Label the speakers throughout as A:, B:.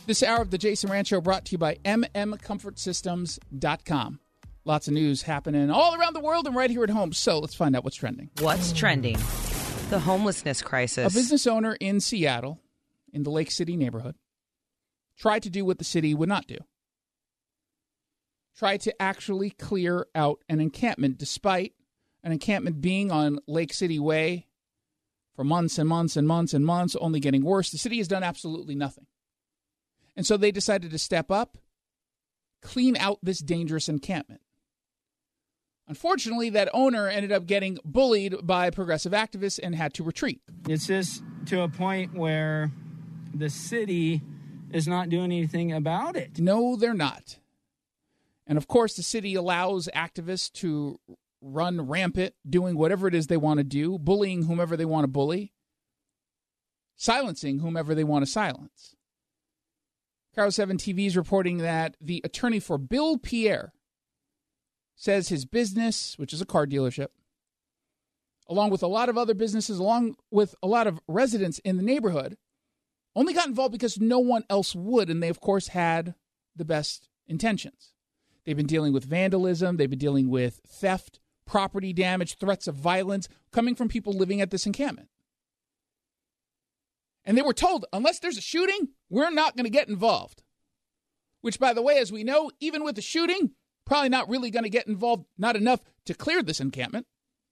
A: This hour of the Jason Rand Show brought to you by mmcomfortsystems.com. Lots of news happening all around the world and right here at home. So let's find out what's trending.
B: What's trending? The homelessness crisis.
A: A business owner in Seattle, in the Lake City neighborhood, tried to do what the city would not do. Tried to actually clear out an encampment, despite an encampment being on Lake City Way for months and months and months and months, only getting worse. The city has done absolutely nothing. And so they decided to step up, clean out this dangerous encampment. Unfortunately, that owner ended up getting bullied by progressive activists and had to retreat.
C: It's just to a point where the city is not doing anything about it.
A: No, they're not. And of course, the city allows activists to run rampant, doing whatever it is they want to do, bullying whomever they want to bully, silencing whomever they want to silence. KIRO 7 TV is reporting that the attorney for Bill Pierre says his business, which is a car dealership, along with a lot of other businesses, along with a lot of residents in the neighborhood, only got involved because no one else would, and they, of course, had the best intentions. They've been dealing with vandalism, they've been dealing with theft, property damage, threats of violence coming from people living at this encampment. And they were told, unless there's a shooting, we're not going to get involved. Which, by the way, as we know, even with the shooting, probably not really going to get involved, not enough to clear this encampment.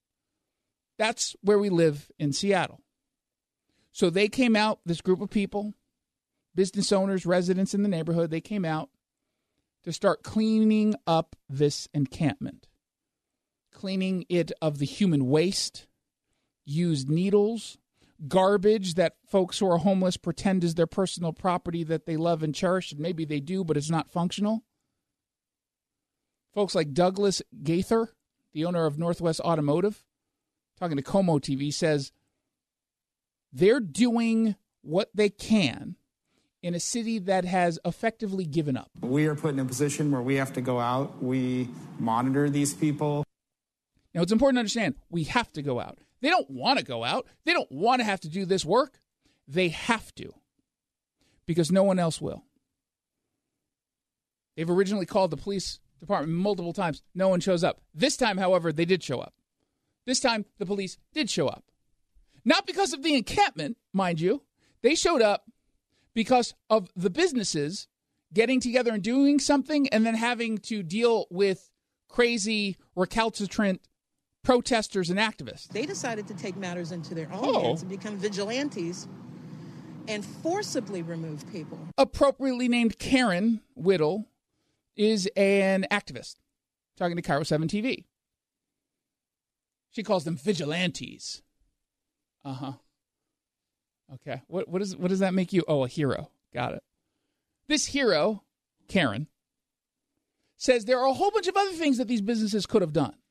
A: That's where we live in Seattle. So they came out, this group of people, business owners, residents in the neighborhood, they came out to start cleaning up this encampment. Cleaning it of the human waste, used needles, garbage that folks who are homeless pretend is their personal property that they love and cherish, and maybe they do, but it's not functional. Folks like Douglas Gaither, the owner of Northwest Automotive, talking to Como TV, says they're doing what they can in a city that has effectively given up.
D: We are put in a position where we have to go out. We monitor these people.
A: Now, it's important to understand, we have to go out. They don't want to go out. They don't want to have to do this work. They have to, because no one else will. They've originally called the police department multiple times. No one shows up. This time, however, they did show up. This time, the police did show up. Not because of the encampment, mind you. They showed up because of the businesses getting together and doing something and then having to deal with crazy, recalcitrant protesters and activists.
E: They decided to take matters into their own hands and become vigilantes and forcibly remove people.
A: Appropriately named Karen Whittle is an activist talking to KIRO 7 TV. She calls them vigilantes. Uh-huh. Okay. What does that make you? Oh, a hero. Got it. This hero, Karen, says there are a whole bunch of other things that these businesses could have done.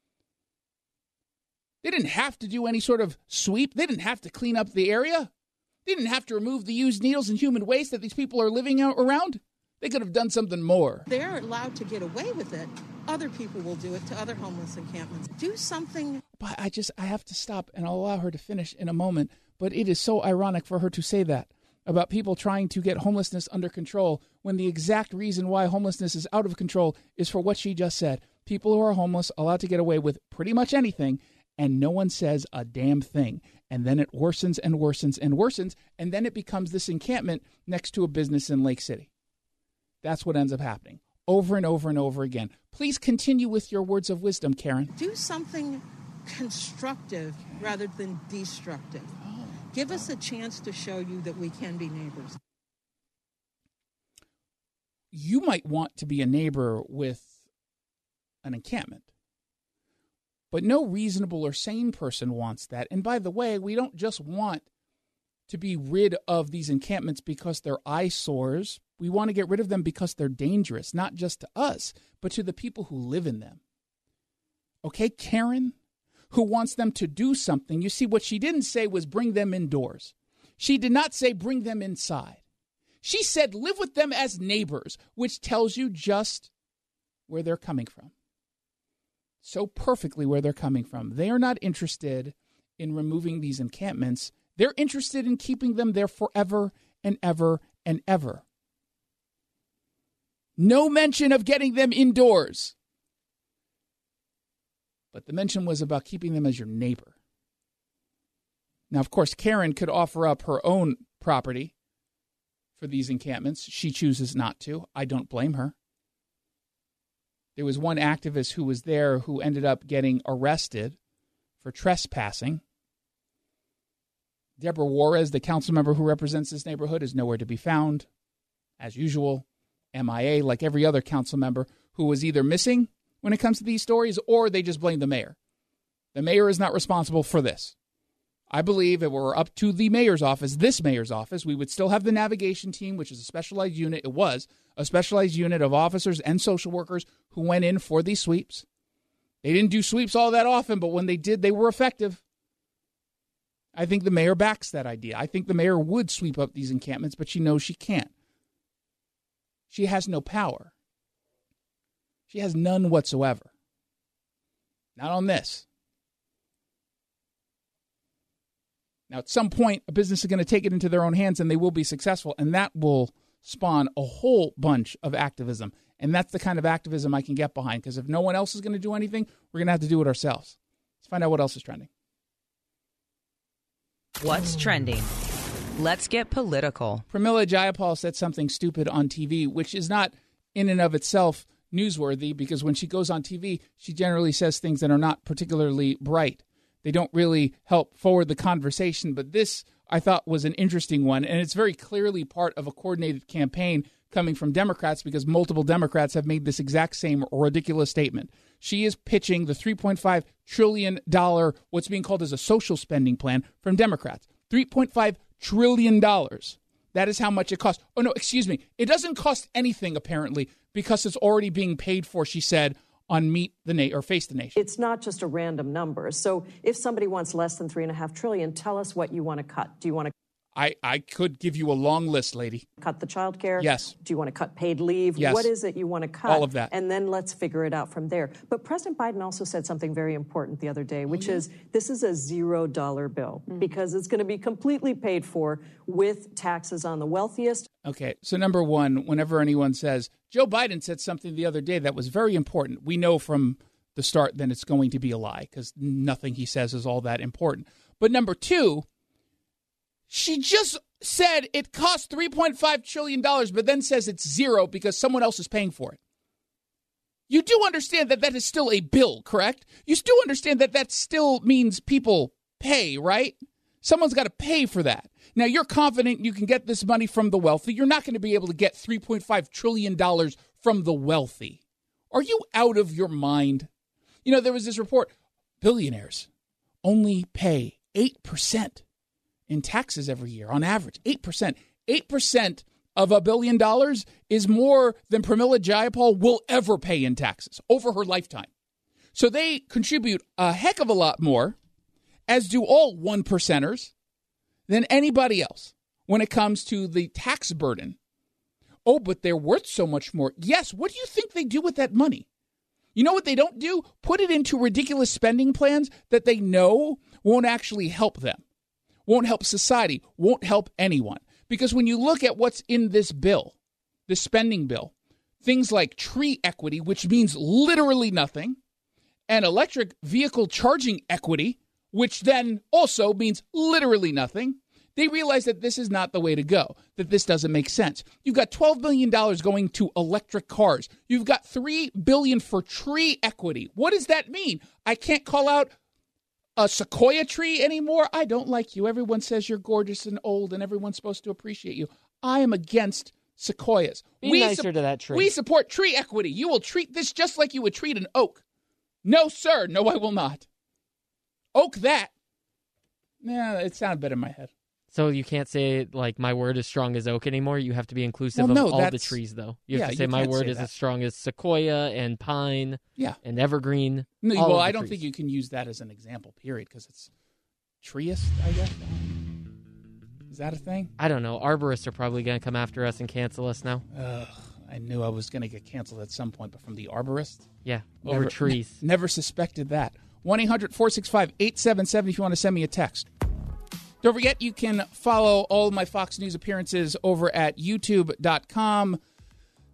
A: They didn't have to do any sort of sweep. They didn't have to clean up the area. They didn't have to remove the used needles and human waste that these people are living around. They could have done something more.
E: They're allowed to get away with it. Other people will do it to other homeless encampments. Do something.
A: But I have to stop, and I'll allow her to finish in a moment. But it is so ironic for her to say that about people trying to get homelessness under control when the exact reason why homelessness is out of control is for what she just said. People who are homeless allowed to get away with pretty much anything, and no one says a damn thing. And then it worsens and worsens and worsens, and then it becomes this encampment next to a business in Lake City. That's what ends up happening over and over and over again. Please continue with your words of wisdom, Karen.
E: Do something constructive rather than destructive. Give us a chance to show you that we can be neighbors.
A: You might want to be a neighbor with an encampment, but no reasonable or sane person wants that. And by the way, we don't just want to be rid of these encampments because they're eyesores. We want to get rid of them because they're dangerous, not just to us, but to the people who live in them. Okay, Karen, who wants them to do something. You see, what she didn't say was bring them indoors. She did not say bring them inside. She said live with them as neighbors, which tells you just where they're coming from. So perfectly where they're coming from. They are not interested in removing these encampments. They're interested in keeping them there forever and ever and ever. No mention of getting them indoors. But the mention was about keeping them as your neighbor. Now, of course, Karen could offer up her own property for these encampments. She chooses not to. I don't blame her. There was one activist who was there who ended up getting arrested for trespassing. Deborah Juarez, the council member who represents this neighborhood, is nowhere to be found. As usual, MIA, like every other council member who was either missing when it comes to these stories or they just blame the mayor. The mayor is not responsible for this. I believe if it were up to the mayor's office, this mayor's office, we would still have the navigation team, which is a specialized unit. It was a specialized unit of officers and social workers who went in for these sweeps. They didn't do sweeps all that often, but when they did, they were effective. I think the mayor backs that idea. I think the mayor would sweep up these encampments, but she knows she can't. She has no power. She has none whatsoever. Not on this. Now, at some point, a business is going to take it into their own hands, and they will be successful, and that will spawn a whole bunch of activism. And that's the kind of activism I can get behind, because if no one else is going to do anything, we're going to have to do it ourselves. Let's find out what else is trending.
B: What's trending? Let's get political.
A: Pramila Jayapal said something stupid on TV, which is not in and of itself newsworthy, because when she goes on TV, she generally says things that are not particularly bright. They don't really help forward the conversation, but this, I thought, was an interesting one, and it's very clearly part of a coordinated campaign coming from Democrats, because multiple Democrats have made this exact same ridiculous statement. She is pitching the $3.5 trillion, what's being called as a social spending plan from Democrats. $3.5 trillion. That is how much it costs. Oh, no, excuse me. It doesn't cost anything, apparently, because it's already being paid for, she said, on Face the Nation.
F: It's not just a random number. So if somebody wants less than $3.5 trillion, tell us what you want to cut. Do you want to
A: I could give you a long list, lady.
F: cut the child care?
A: Yes.
F: Do you want to cut paid leave?
A: Yes.
F: What is it you want to cut?
A: All of that.
F: And then let's figure it out from there. But President Biden also said something very important the other day, which is this is a $0 bill because it's going to be completely paid for with taxes on the wealthiest.
A: Okay, so number one, whenever anyone says, Joe Biden said something the other day that was very important, we know from the start then it's going to be a lie because nothing he says is all that important. But number two, she just said it costs $3.5 trillion, but then says it's zero because someone else is paying for it. You do understand that that is still a bill, correct? You still understand that that still means people pay, right? Someone's got to pay for that. Now, you're confident you can get this money from the wealthy. You're not going to be able to get $3.5 trillion from the wealthy. Are you out of your mind? You know, there was this report, billionaires only pay 8% in taxes every year, on average, 8%. 8% of $1 billion is more than Pramila Jayapal will ever pay in taxes over her lifetime. So they contribute a heck of a lot more, as do all 1%ers, than anybody else when it comes to the tax burden. Oh, but they're worth so much more. Yes, what do you think they do with that money? You know what they don't do? Put it into ridiculous spending plans that they know won't actually help them. Won't help society, won't help anyone. Because when you look at what's in this bill, this spending bill, things like tree equity, which means literally nothing, and electric vehicle charging equity, which then also means literally nothing, they realize that this is not the way to go, that this doesn't make sense. You've got $12 billion going to electric cars. You've got $3 billion for tree equity. What does that mean? I can't call out a sequoia tree anymore. I don't like you. Everyone says you're gorgeous and old, and everyone's supposed to appreciate you. I am against sequoias.
G: Be nicer to that tree.
A: We support tree equity. You will treat this just like you would treat an oak. No, sir. No, I will not. Oak that. Yeah, it sounded better in my head.
G: So you can't say, like, my word is strong as oak anymore? You have to be inclusive of all the trees, though. You have to say my word is as strong as sequoia and pine and evergreen.
A: No, well, I don't think you can use that as an example, period, because it's treeist, I guess. Is that a thing?
G: I don't know. Arborists are probably going to come after us and cancel us now.
A: I knew I was going to get canceled at some point, but from the arborist?
G: Yeah, over trees.
A: Never suspected that. 1-800-465-8770 if you want to send me a text. Don't forget, you can follow all of my Fox News appearances over at youtube.com/.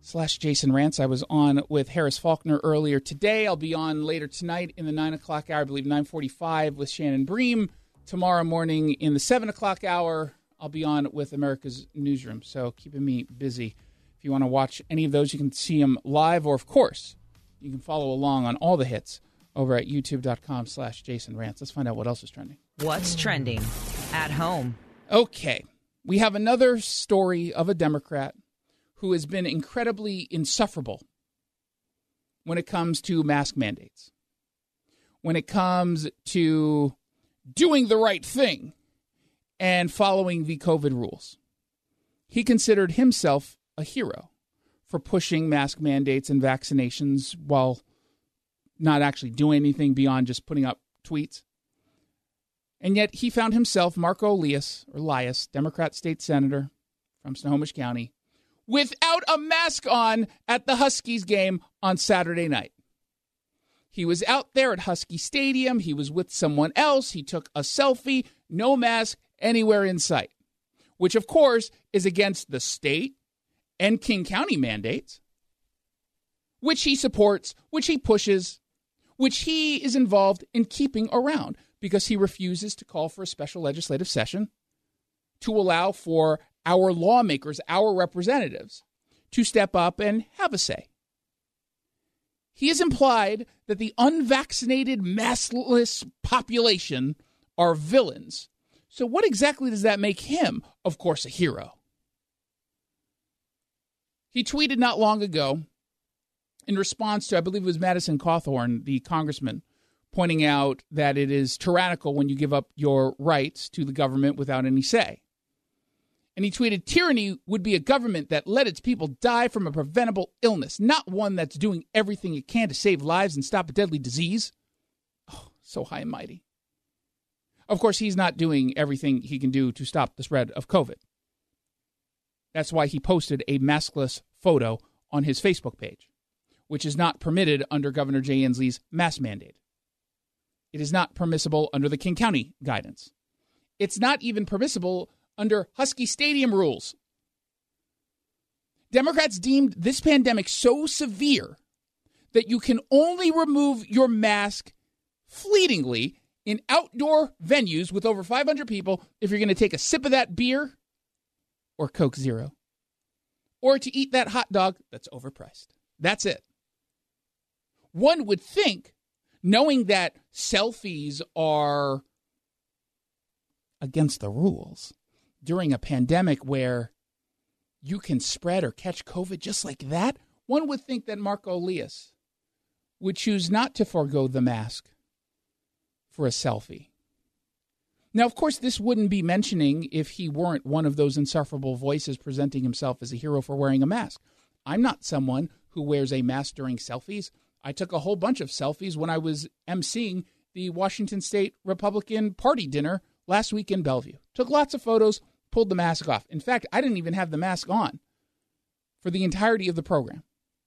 A: /Jason Rants. I was on with Harris Faulkner earlier today. I'll be on later tonight in the 9 o'clock hour, I believe 9:45 with Shannon Bream. Tomorrow morning in the 7 o'clock hour, I'll be on with America's Newsroom. So keeping me busy. If you want to watch any of those, you can see them live, or of course, you can follow along on all the hits over at youtube.com/Jason Rants. Let's find out what else is trending.
B: What's trending at home?
A: Okay. We have another story of a Democrat who has been incredibly insufferable when it comes to mask mandates, when it comes to doing the right thing and following the COVID rules. He considered himself a hero for pushing mask mandates and vaccinations while not actually doing anything beyond just putting up tweets. And yet he found himself, Marco Elias, Democrat state senator from Snohomish County, without a mask on at the Huskies game on Saturday night. He was out there at Husky Stadium. He was with someone else. He took a selfie, no mask anywhere in sight, which, of course, is against the state and King County mandates, which he supports, which he pushes, which he is involved in keeping around because he refuses to call for a special legislative session to allow for our lawmakers, our representatives, to step up and have a say. He has implied that the unvaccinated, maskless population are villains. So what exactly does that make him? Of course, a hero. He tweeted not long ago in response to, I believe it was Madison Cawthorn, the congressman, pointing out that it is tyrannical when you give up your rights to the government without any say. And he tweeted, tyranny would be a government that let its people die from a preventable illness, not one that's doing everything it can to save lives and stop a deadly disease. Oh, so high and mighty. Of course, he's not doing everything he can do to stop the spread of COVID. That's why he posted a maskless photo on his Facebook page, which is not permitted under Governor Jay Inslee's mask mandate. It is not permissible under the King County guidance. It's not even permissible under Husky Stadium rules. Democrats deemed this pandemic so severe that you can only remove your mask fleetingly in outdoor venues with over 500 people if you're going to take a sip of that beer or Coke Zero, or to eat that hot dog that's overpriced. That's it. One would think, knowing that selfies are against the rules during a pandemic where you can spread or catch COVID just like that, one would think that Marco Elias would choose not to forego the mask for a selfie. Now, of course, this wouldn't be mentioning if he weren't one of those insufferable voices presenting himself as a hero for wearing a mask. I'm not someone who wears a mask during selfies. I took a whole bunch of selfies when I was emceeing the Washington State Republican Party dinner last week in Bellevue. Took lots of photos, pulled the mask off. In fact, I didn't even have the mask on for the entirety of the program.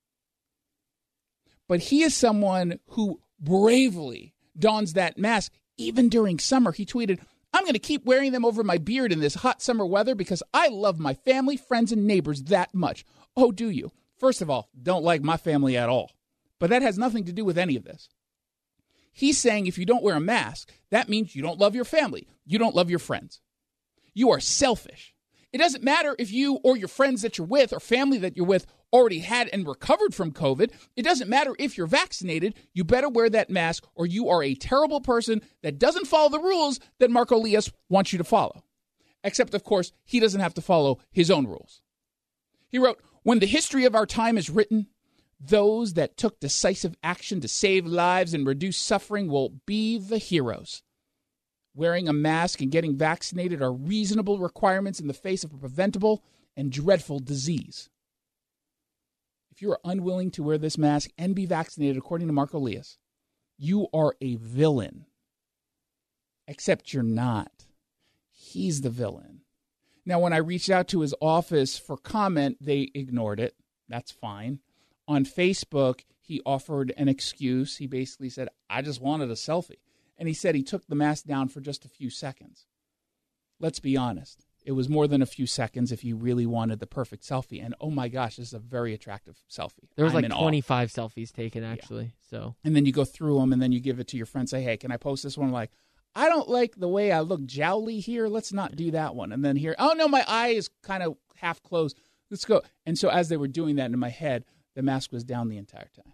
A: But he is someone who bravely dons that mask even during summer. He tweeted, "I'm going to keep wearing them over my beard in this hot summer weather because I love my family, friends, and neighbors that much." Oh, do you? First of all, don't like my family at all. But that has nothing to do with any of this. He's saying if you don't wear a mask, that means you don't love your family. You don't love your friends. You are selfish. It doesn't matter if you or your friends that you're with or family that you're with already had and recovered from COVID. It doesn't matter if you're vaccinated. You better wear that mask or you are a terrible person that doesn't follow the rules that Marco Elias wants you to follow. Except, of course, he doesn't have to follow his own rules. He wrote, "When the history of our time is written, those that took decisive action to save lives and reduce suffering will be the heroes. Wearing a mask and getting vaccinated are reasonable requirements in the face of a preventable and dreadful disease. If you are unwilling to wear this mask and be vaccinated, according to Marco Elias, you are a villain. Except you're not. He's the villain." Now, when I reached out to his office for comment, they ignored it. That's fine. On Facebook, he offered an excuse. He basically said, "I just wanted a selfie." And he said he took the mask down for just a few seconds. Let's be honest. It was more than a few seconds if you really wanted the perfect selfie. And oh my gosh, this is a very attractive selfie.
G: There was like 25 selfies taken, actually. Yeah. So,
A: and then you go through them, and then you give it to your friend. Say, hey, can I post this one? Like, I don't like the way I look jowly here. Let's not do that one. And then here, oh no, my eye is kind of half closed. Let's go. And so as they were doing that in my head, the mask was down the entire time.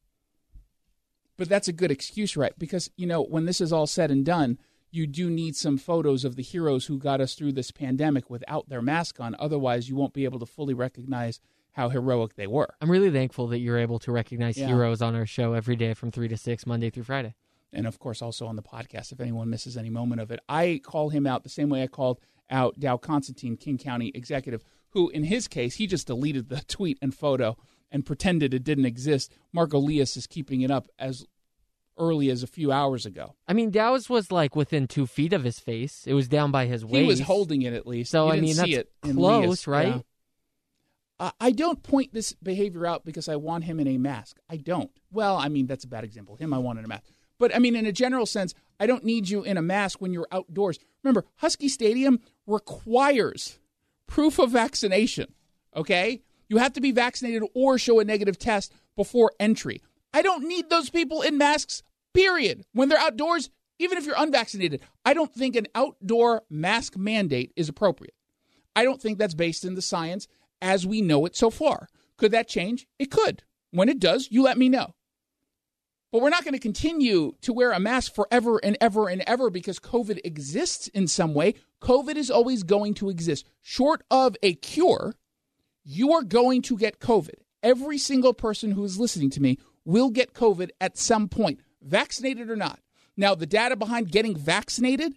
A: But that's a good excuse, right? Because, when this is all said and done, you do need some photos of the heroes who got us through this pandemic without their mask on. Otherwise, you won't be able to fully recognize how heroic they were.
G: I'm really thankful that you're able to recognize heroes on our show every day from 3 to 6, Monday through Friday.
A: And, of course, also on the podcast, if anyone misses any moment of it. I call him out the same way I called out Dow Constantine, King County executive, who, in his case, he just deleted the tweet and photo and pretended it didn't exist. Marco Lias is keeping it up as early as a few hours ago.
G: I mean, Dow's was like within 2 feet of his face. It was down by his waist.
A: He was holding it at least.
G: So,
A: that's
G: close, right?
A: Yeah. I don't point this behavior out because I want him in a mask. I don't. Well, I mean, that's a bad example. Him, I want in a mask. But, I mean, in a general sense, I don't need you in a mask when you're outdoors. Remember, Husky Stadium requires proof of vaccination, okay? You have to be vaccinated or show a negative test before entry. I don't need those people in masks, period. When they're outdoors, even if you're unvaccinated, I don't think an outdoor mask mandate is appropriate. I don't think that's based in the science as we know it so far. Could that change? It could. When it does, you let me know. But we're not going to continue to wear a mask forever and ever and ever because COVID exists in some way. COVID is always going to exist. Short of a cure, you are going to get COVID. Every single person who is listening to me will get COVID at some point, vaccinated or not. Now, the data behind getting vaccinated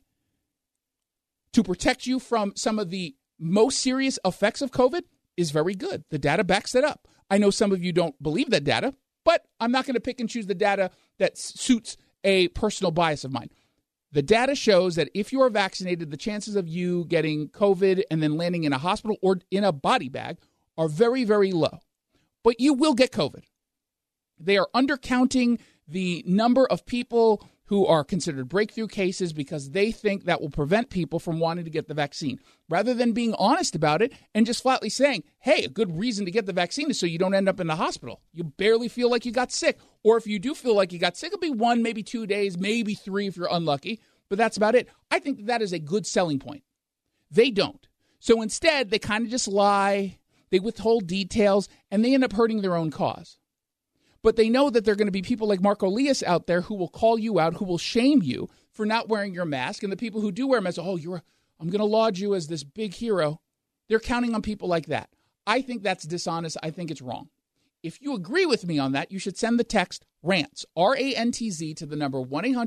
A: to protect you from some of the most serious effects of COVID is very good. The data backs that up. I know some of you don't believe that data, but I'm not going to pick and choose the data that suits a personal bias of mine. The data shows that if you are vaccinated, the chances of you getting COVID and then landing in a hospital or in a body bag are very, very low. But you will get COVID. They are undercounting the number of people who are considered breakthrough cases because they think that will prevent people from wanting to get the vaccine. Rather than being honest about it and just flatly saying, hey, a good reason to get the vaccine is so you don't end up in the hospital. You barely feel like you got sick. Or if you do feel like you got sick, it'll be 1, maybe 2 days, maybe 3 if you're unlucky. But that's about it. I think that is a good selling point. They don't. So instead, they kind of just lie. They withhold details, and they end up hurting their own cause. But they know that there are going to be people like Marco Lias out there who will call you out, who will shame you for not wearing your mask. And the people who do wear masks, I'm going to laud you as this big hero. They're counting on people like that. I think that's dishonest. I think it's wrong. If you agree with me on that, you should send the text RANTZ, R-A-N-T-Z, to the number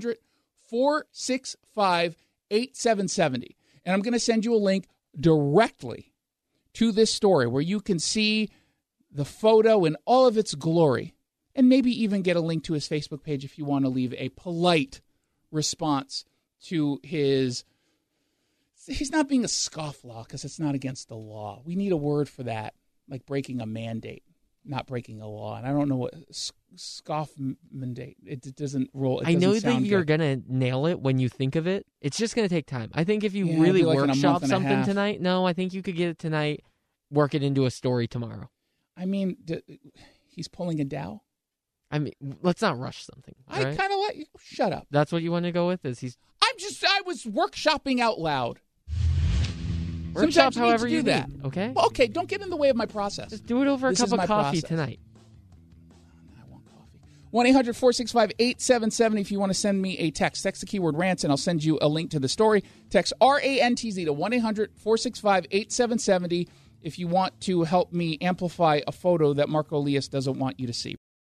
A: 1-800-465-8770. And I'm going to send you a link directly to this story where you can see the photo in all of its glory. And maybe even get a link to his Facebook page if you want to leave a polite response to his... He's not being a scofflaw because it's not against the law. We need a word for that, like breaking a mandate, not breaking a law. And I don't know what scoff mandate. It doesn't roll. It
G: I know
A: that
G: you're going to nail it when you think of it. It's just going to take time. I think if you really workshop something tonight, I think you could get it tonight, work it into a story tomorrow.
A: I mean, he's pulling a Dow.
G: I mean, let's not rush something. Right?
A: I kind of let you shut up.
G: That's what you want to go with? I
A: was workshopping out loud.
G: Workshop however you do that. Okay?
A: Well, okay, don't get in the way of my process.
G: Just do it over a cup of coffee tonight.
A: I want coffee. 1-800-465-8770 if you want to send me a text. Text the keyword RANTZ and I'll send you a link to the story. Text RANTZ to 1-800-465-8770 if you want to help me amplify a photo that Marco Lias doesn't want you to see.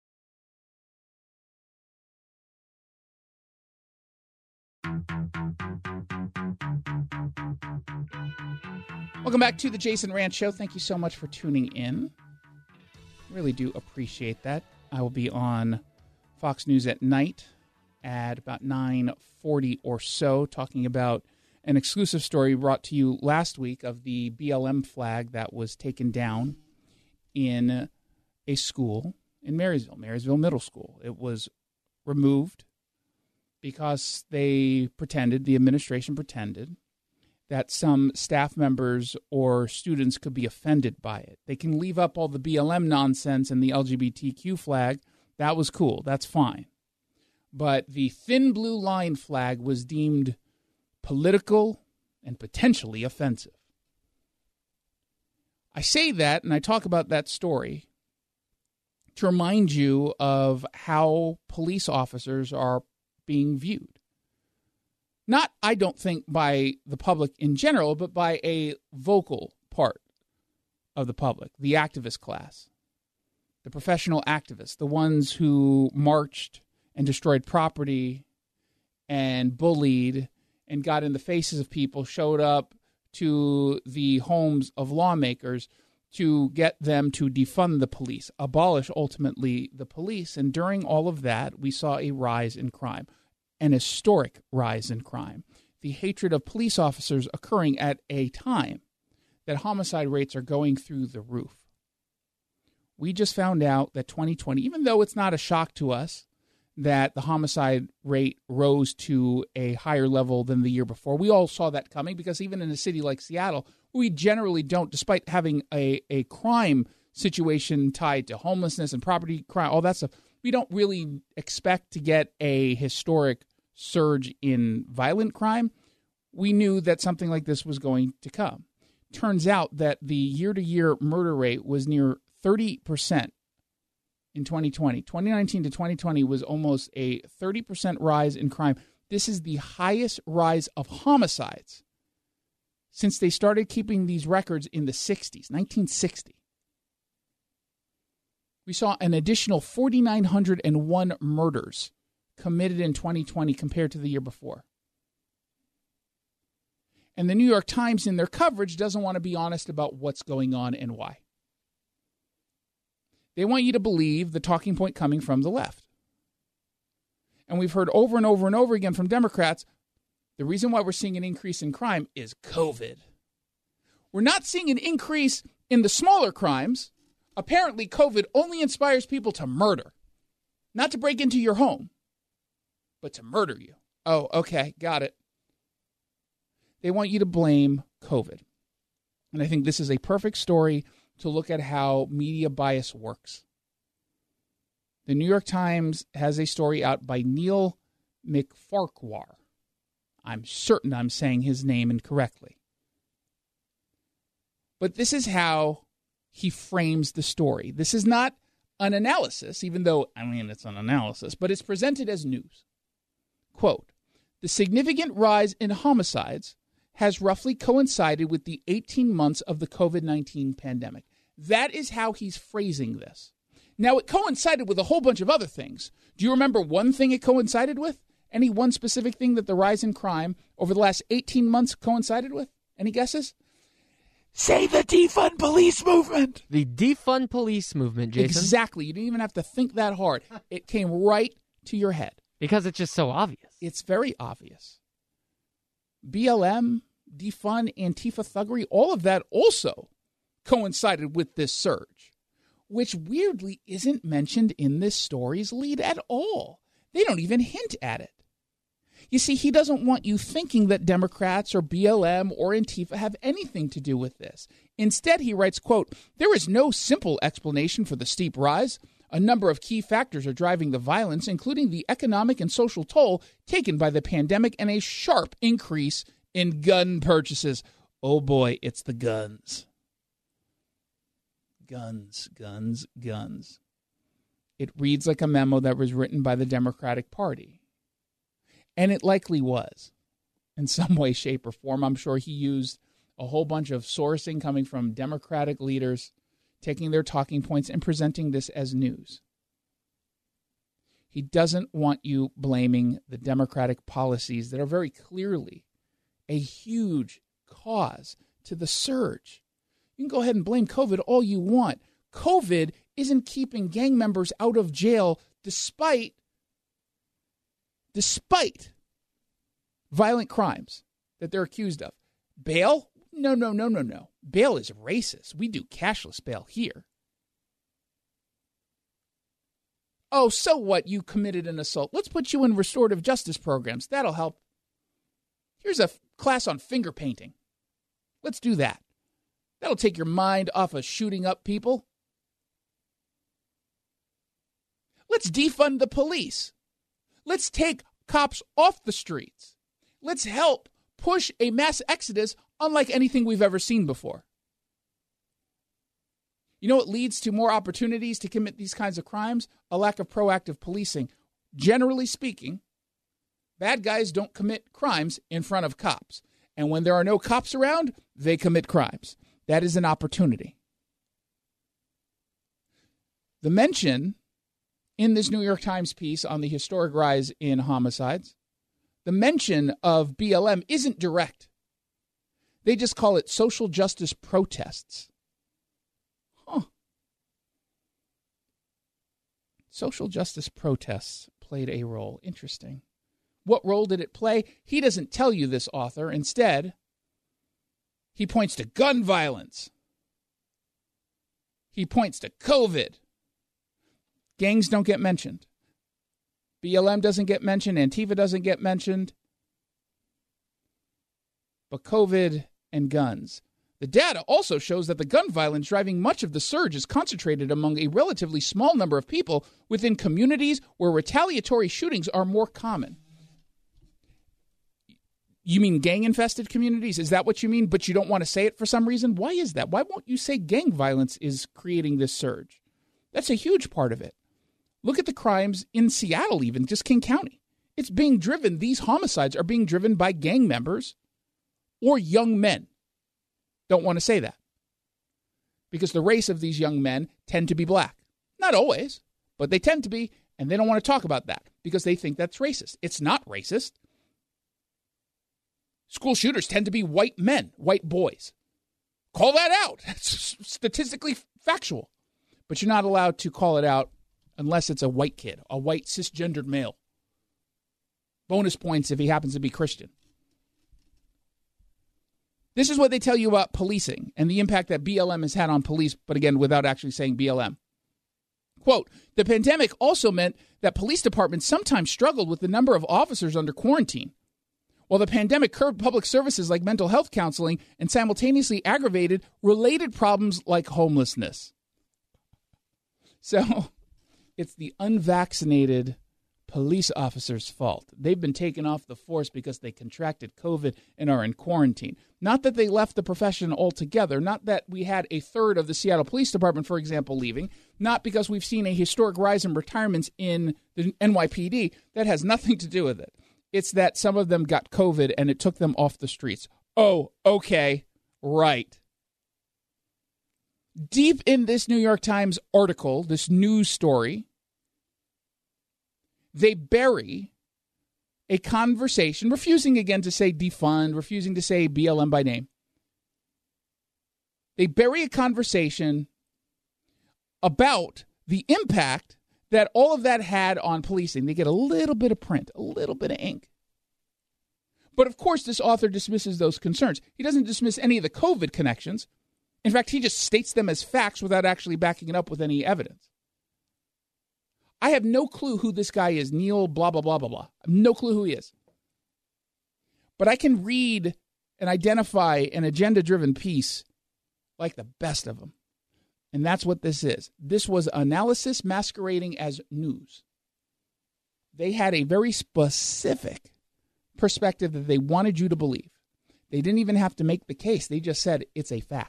A: Welcome back to the Jason Rantz Show. Thank you so much for tuning in. Really do appreciate that. I will be on Fox News at night at about 9:40 or so, talking about an exclusive story brought to you last week of the BLM flag that was taken down in a school in Marysville Middle School. It was removed because the administration pretended that some staff members or students could be offended by it. They can leave up all the BLM nonsense and the LGBTQ flag. That was cool. That's fine. But the thin blue line flag was deemed political and potentially offensive. I say that, and I talk about that story to remind you of how police officers are being viewed. Not, I don't think, by the public in general, but by a vocal part of the public, the activist class, the professional activists, the ones who marched and destroyed property and bullied and got in the faces of people, showed up to the homes of lawmakers to get them to defund the police, abolish ultimately the police. And during all of that, we saw a rise in crime. An historic rise in crime, the hatred of police officers occurring at a time that homicide rates are going through the roof. We just found out that 2020, even though it's not a shock to us that the homicide rate rose to a higher level than the year before, we all saw that coming because even in a city like Seattle, we generally don't, despite having a crime situation tied to homelessness and property crime, all that stuff, we don't really expect to get a historic surge in violent crime. We knew that something like this was going to come. Turns out that the year-to-year murder rate was near 30% in 2020. 2019 to 2020 was almost a 30% rise in crime. This is the highest rise of homicides since they started keeping these records in the 60s, 1960. We saw an additional 4,901 murders committed in 2020 compared to the year before. And the New York Times, in their coverage, doesn't want to be honest about what's going on and why. They want you to believe the talking point coming from the left. And we've heard over and over and over again from Democrats, the reason why we're seeing an increase in crime is COVID. We're not seeing an increase in the smaller crimes. Apparently, COVID only inspires people to murder, not to break into your home, but to murder you. Oh, okay, got it. They want you to blame COVID. And I think this is a perfect story to look at how media bias works. The New York Times has a story out by Neil McFarquhar. I'm certain I'm saying his name incorrectly. But this is how he frames the story. This is not an analysis, even though, it's an analysis, but it's presented as news. Quote, the significant rise in homicides has roughly coincided with the 18 months of the COVID-19 pandemic. That is how he's phrasing this. Now, it coincided with a whole bunch of other things. Do you remember one thing it coincided with? Any one specific thing that the rise in crime over the last 18 months coincided with? Any guesses? Say the defund police movement.
G: The defund police movement, Jason.
A: Exactly. You didn't even have to think that hard. It came right to your head.
G: Because it's just so obvious.
A: It's very obvious. BLM, defund, Antifa thuggery, all of that also coincided with this surge, which weirdly isn't mentioned in this story's lead at all. They don't even hint at it. You see, he doesn't want you thinking that Democrats or BLM or Antifa have anything to do with this. Instead, he writes, quote, there is no simple explanation for the steep rise. A number of key factors are driving the violence, including the economic and social toll taken by the pandemic and a sharp increase in gun purchases. Oh boy, it's the guns. Guns, guns, guns. It reads like a memo that was written by the Democratic Party. And it likely was, in some way, shape, or form. I'm sure he used a whole bunch of sourcing coming from Democratic leaders, taking their talking points and presenting this as news. He doesn't want you blaming the Democratic policies that are very clearly a huge cause to the surge. You can go ahead and blame COVID all you want. COVID isn't keeping gang members out of jail despite violent crimes that they're accused of. Bail? No. Bail is racist. We do cashless bail here. Oh, so what? You committed an assault. Let's put you in restorative justice programs. That'll help. Here's a class on finger painting. Let's do that. That'll take your mind off of shooting up people. Let's defund the police. Let's take cops off the streets. Let's help push a mass exodus unlike anything we've ever seen before. You know what leads to more opportunities to commit these kinds of crimes? A lack of proactive policing. Generally speaking, bad guys don't commit crimes in front of cops. And when there are no cops around, they commit crimes. That is an opportunity. The mention in this New York Times piece on the historic rise in homicides, the mention of BLM isn't direct. They just call it social justice protests. Social justice protests played a role. Interesting. What role did it play? He doesn't tell you, this author. Instead, he points to gun violence. He points to COVID. Gangs don't get mentioned. BLM doesn't get mentioned. Antifa doesn't get mentioned. But COVID and guns. The data also shows that the gun violence driving much of the surge is concentrated among a relatively small number of people within communities where retaliatory shootings are more common. You mean gang-infested communities? Is that what you mean? But you don't want to say it for some reason? Why is that? Why won't you say gang violence is creating this surge? That's a huge part of it. Look at the crimes in Seattle, even, just King County. It's being driven, these homicides are being driven by gang members or young men. Don't want to say that. Because the race of these young men tend to be black. Not always, but they tend to be, and they don't want to talk about that because they think that's racist. It's not racist. School shooters tend to be white men, white boys. Call that out. It's statistically factual. But you're not allowed to call it out unless it's a white kid, a white cisgendered male. Bonus points if he happens to be Christian. This is what they tell you about policing and the impact that BLM has had on police, but again, without actually saying BLM. Quote, the pandemic also meant that police departments sometimes struggled with the number of officers under quarantine. While the pandemic curbed public services like mental health counseling and simultaneously aggravated related problems like homelessness. So it's the unvaccinated police officers' fault. They've been taken off the force because they contracted COVID and are in quarantine. Not that they left the profession altogether. Not that we had a third of the Seattle Police Department, for example, leaving. Not because we've seen a historic rise in retirements in the NYPD. That has nothing to do with it. It's that some of them got COVID and it took them off the streets. Oh, okay, right. Deep in this New York Times article, this news story, they bury a conversation, refusing again to say defund, refusing to say BLM by name. They bury a conversation about the impact that all of that had on policing. They get a little bit of print, a little bit of ink. But of course, this author dismisses those concerns. He doesn't dismiss any of the COVID connections. In fact, he just states them as facts without actually backing it up with any evidence. I have no clue who this guy is, Neil blah, blah, blah, blah, blah. I have no clue who he is. But I can read and identify an agenda-driven piece like the best of them. And that's what this is. This was analysis masquerading as news. They had a very specific perspective that they wanted you to believe. They didn't even have to make the case. They just said it's a fact.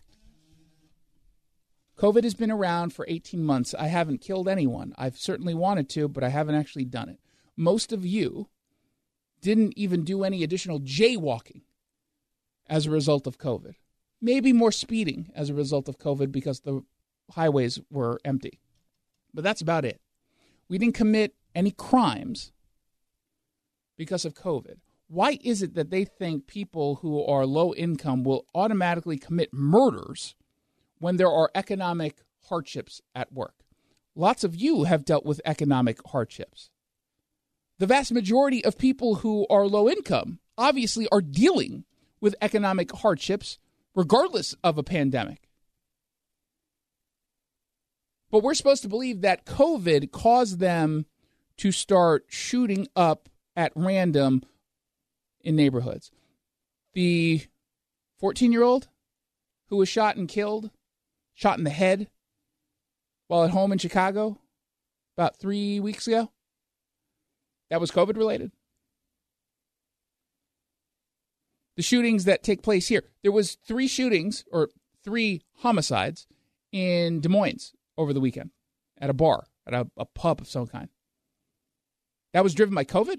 A: COVID has been around for 18 months. I haven't killed anyone. I've certainly wanted to, but I haven't actually done it. Most of you didn't even do any additional jaywalking as a result of COVID. Maybe more speeding as a result of COVID because the highways were empty. But that's about it. We didn't commit any crimes because of COVID. Why is it that they think people who are low income will automatically commit murders when there are economic hardships at work? Lots of you have dealt with economic hardships. The vast majority of people who are low income obviously are dealing with economic hardships regardless of a pandemic. But we're supposed to believe that COVID caused them to start shooting up at random in neighborhoods. The 14-year-old who was shot and killed, shot in the head while at home in Chicago about 3 weeks ago, that was COVID related. The shootings that take place here, there was 3 shootings or 3 homicides in Des Moines over the weekend at a bar, at a pub of some kind. That was driven by COVID?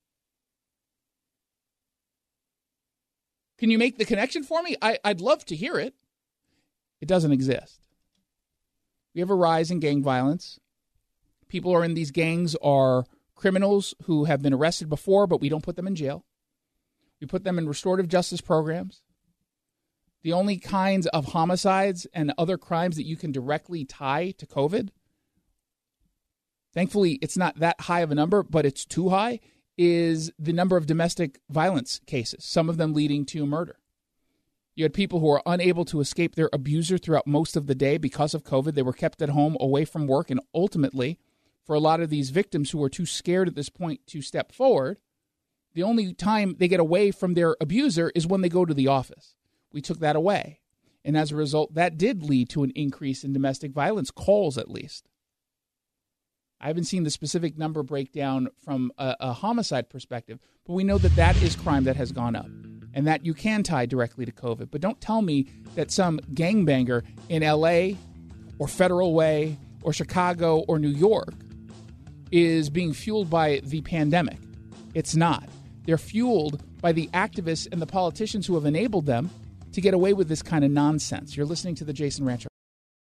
A: Can you make the connection for me? I'd love to hear it. It doesn't exist. We have a rise in gang violence. People who are in these gangs are criminals who have been arrested before, but we don't put them in jail. We put them in restorative justice programs. The only kinds of homicides and other crimes that you can directly tie to COVID, thankfully it's not that high of a number, but it's too high, is the number of domestic violence cases, some of them leading to murder. You had people who are unable to escape their abuser throughout most of the day because of COVID. They were kept at home away from work, and ultimately, for a lot of these victims who are too scared at this point to step forward, the only time they get away from their abuser is when they go to the office. We took that away. And as a result, that did lead to an increase in domestic violence calls, at least. I haven't seen the specific number breakdown from a homicide perspective, but we know that that is crime that has gone up and that you can tie directly to COVID. But don't tell me that some gangbanger in L.A. or Federal Way or Chicago or New York is being fueled by the pandemic. It's not. They're fueled by the activists and the politicians who have enabled them to get away with this kind of nonsense. You're listening to The Jason Ranch Show.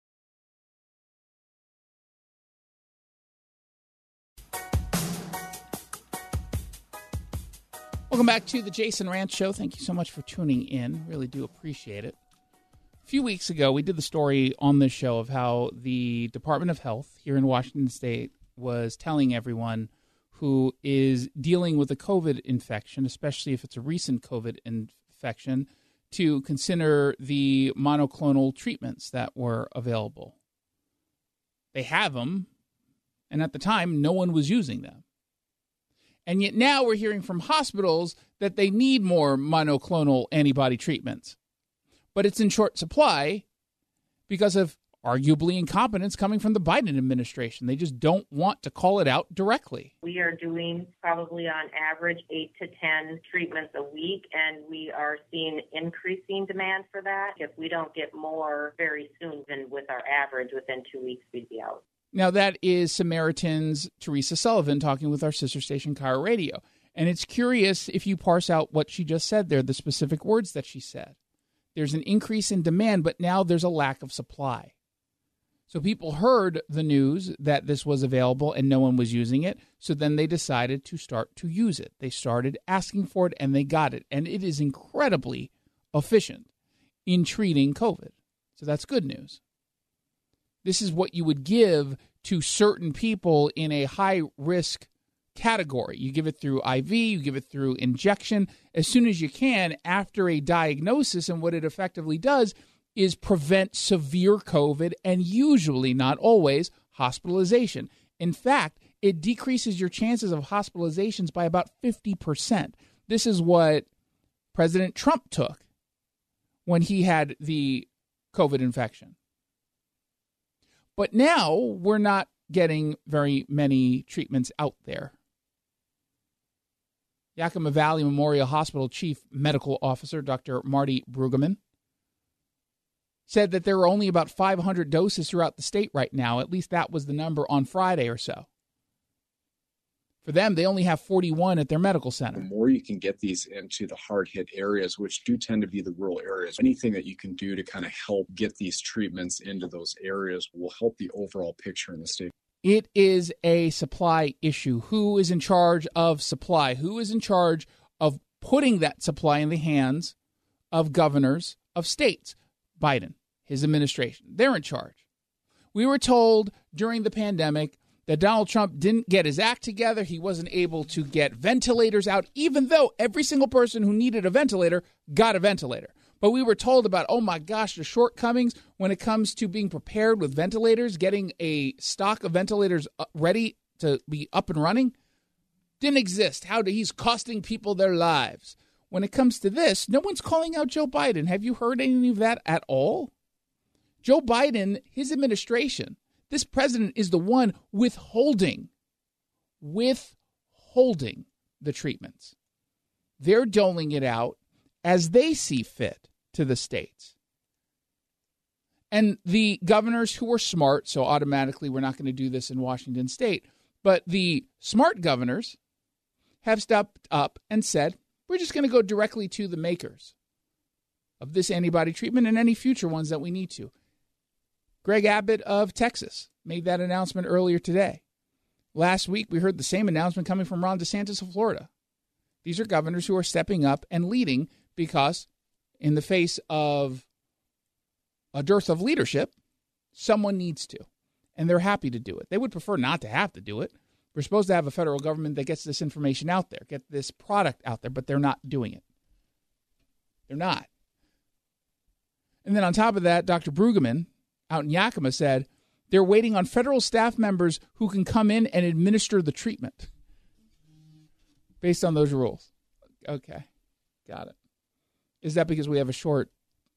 A: Welcome back to The Jason Ranch Show. Thank you so much for tuning in. Really do appreciate it. A few weeks ago, we did the story on this show of how the Department of Health here in Washington State was telling everyone who is dealing with a COVID infection, especially if it's a recent COVID infection, to consider the monoclonal treatments that were available. They have them, and at the time, no one was using them. And yet now we're hearing from hospitals that they need more monoclonal antibody treatments. But it's in short supply because of arguably incompetence coming from the Biden administration. They just don't want to call it out directly.
H: We are doing probably on average 8 to 10 treatments a week, and we are seeing increasing demand for that. If we don't get more very soon, then with our average, within 2 weeks, we'd be out.
A: Now, that is Samaritan's Teresa Sullivan talking with our sister station, KIRO Radio. And it's curious if you parse out what she just said there, the specific words that she said. There's an increase in demand, but now there's a lack of supply. So people heard the news that this was available and no one was using it. So then they decided to start to use it. They started asking for it and they got it. And it is incredibly efficient in treating COVID. So that's good news. This is what you would give to certain people in a high-risk category. You give it through IV, you give it through injection as soon as you can after a diagnosis, and what it effectively does is prevent severe COVID and usually, not always, hospitalization. In fact, it decreases your chances of hospitalizations by about 50%. This is what President Trump took when he had the COVID infection. But now we're not getting very many treatments out there. Yakima Valley Memorial Hospital Chief Medical Officer Dr. Marty Brueggemann said that there are only about 500 doses throughout the state right now. At least that was the number on Friday or so. For them, they only have 41 at their medical center.
I: The more you can get these into the hard-hit areas, which do tend to be the rural areas, anything that you can do to kind of help get these treatments into those areas will help the overall picture in the state.
A: It is a supply issue. Who is in charge of supply? Who is in charge of putting that supply in the hands of governors of states? Biden, his administration. They're in charge. We were told during the pandemic that Donald Trump didn't get his act together. He wasn't able to get ventilators out, even though every single person who needed a ventilator got a ventilator. But we were told about, oh my gosh, the shortcomings when it comes to being prepared with ventilators, getting a stock of ventilators ready to be up and running. Didn't exist. He's costing people their lives. when it comes to this, no one's calling out Joe Biden. Have you heard any of that at all? Joe Biden, his administration, this president is the one withholding the treatments. They're doling it out as they see fit to the states. And the governors who are smart, so automatically we're not going to do this in Washington State, but the smart governors have stepped up and said, we're just going to go directly to the makers of this antibody treatment and any future ones that we need to. Greg Abbott of Texas made that announcement earlier today. Last week, we heard the same announcement coming from Ron DeSantis of Florida. These are governors who are stepping up and leading because in the face of a dearth of leadership, someone needs to, and they're happy to do it. They would prefer not to have to do it. We're supposed to have a federal government that gets this information out there, get this product out there, but they're not doing it. They're not. And then on top of that, Dr. Brueggemann out in Yakima said they're waiting on federal staff members who can come in and administer the treatment based on those rules. Okay, got it. Is that because we have a short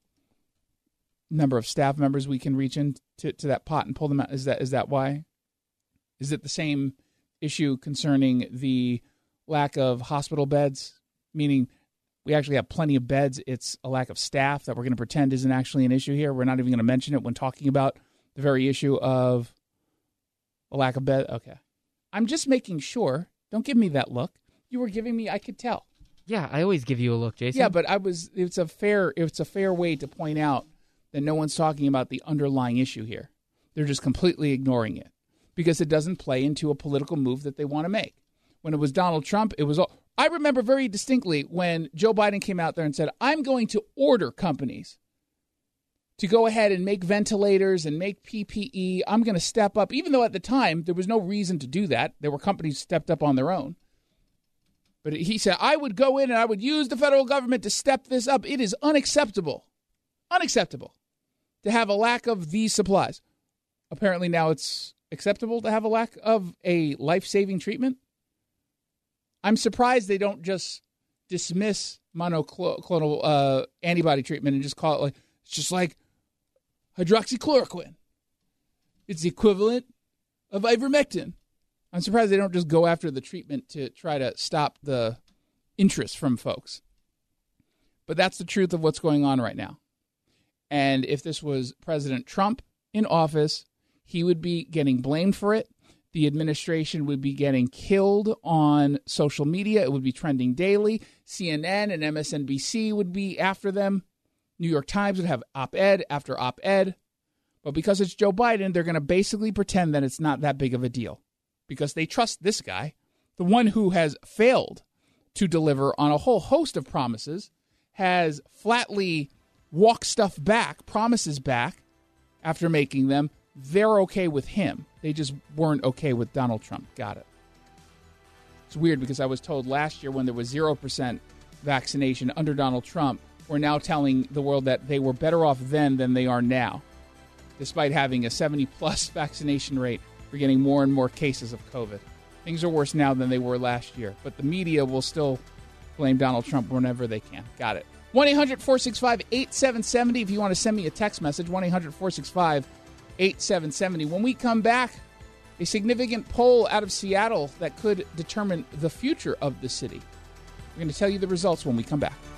A: number of staff members we can reach into to that pot and pull them out? Is that why? Is it the same issue concerning the lack of hospital beds, meaning we actually have plenty of beds, it's a lack of staff that we're going to pretend isn't actually an issue here? We're not even going to mention it when talking about the very issue of a lack of bed. Okay. I'm just making sure. Don't give me that look. You were giving me, I could tell.
G: Yeah, I always give you a look, Jason.
A: Yeah, but it's a fair way to point out that no one's talking about the underlying issue here. They're just completely ignoring it because it doesn't play into a political move that they want to make. When it was Donald Trump, it was all. I remember very distinctly when Joe Biden came out there and said, I'm going to order companies to go ahead and make ventilators and make PPE. I'm going to step up, even though at the time there was no reason to do that. There were companies stepped up on their own. But he said, I would go in and I would use the federal government to step this up. It is unacceptable to have a lack of these supplies. Apparently now it's acceptable to have a lack of a life-saving treatment. I'm surprised they don't just dismiss monoclonal antibody treatment and just call it like, it's just like hydroxychloroquine. It's the equivalent of ivermectin. I'm surprised they don't just go after the treatment to try to stop the interest from folks. But that's the truth of what's going on right now. And if this was President Trump in office, he would be getting blamed for it. The administration would be getting killed on social media. It would be trending daily. CNN and MSNBC would be after them. New York Times would have op-ed after op-ed. But because it's Joe Biden, they're going to basically pretend that it's not that big of a deal because they trust this guy, the one who has failed to deliver on a whole host of promises, has flatly walked stuff back, promises back after making them. They're okay with him. They just weren't okay with Donald Trump. Got it. It's weird because I was told last year when there was 0% vaccination under Donald Trump, we're now telling the world that they were better off then than they are now. Despite having a 70-plus vaccination rate, we're getting more and more cases of COVID. Things are worse now than they were last year. But the media will still blame Donald Trump whenever they can. Got it. 1-800-465-8770 if you want to send me a text message. 1-800-465-8770. When we come back, a significant poll out of Seattle that could determine the future of the city. We're going to tell you the results when we come back.